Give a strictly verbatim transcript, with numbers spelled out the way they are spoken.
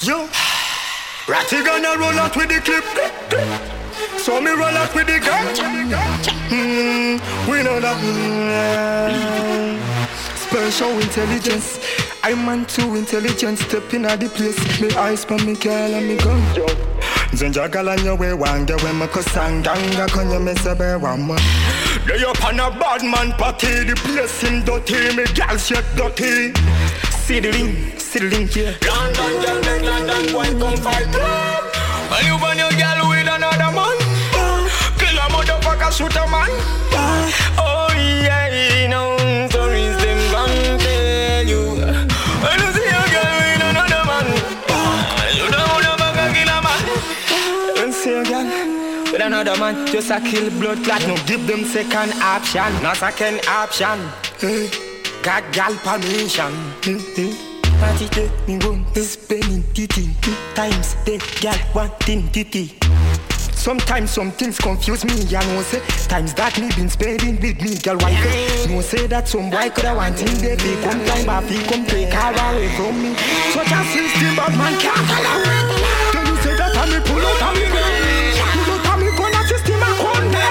Yo, Ratty gonna roll out with the clip. So me roll out with the gun. Mm, we know that. Mm, special intelligence. I'm man too intelligent. Stepping at the place. Me eyes for me girl and me gun. Zenja gala nyowe wange we makosanganga konye mesebe wama. They up on a bad man party. The place in dirty. Me girl shit dirty. See the link, see the link here. London girl make London boy come fight. When you burn your girl with another man, kill a motherfucker, shoot a man. Oh yeah, you know stories them gon' tell you. When you see a girl with another man, you don't motherfucker kill a man. When you see a girl with another man, just a kill blood clot. No give them second option, not second option. Hey. Got gal permission. Party day, me want to spend titty. Times they gal wanting titty. Sometimes some things confuse me, ya know say. Times that me been spending with me, girl wife. No say that some boy coulda wanting baby. Come time back, he come take her away from me. Such a system, but man can't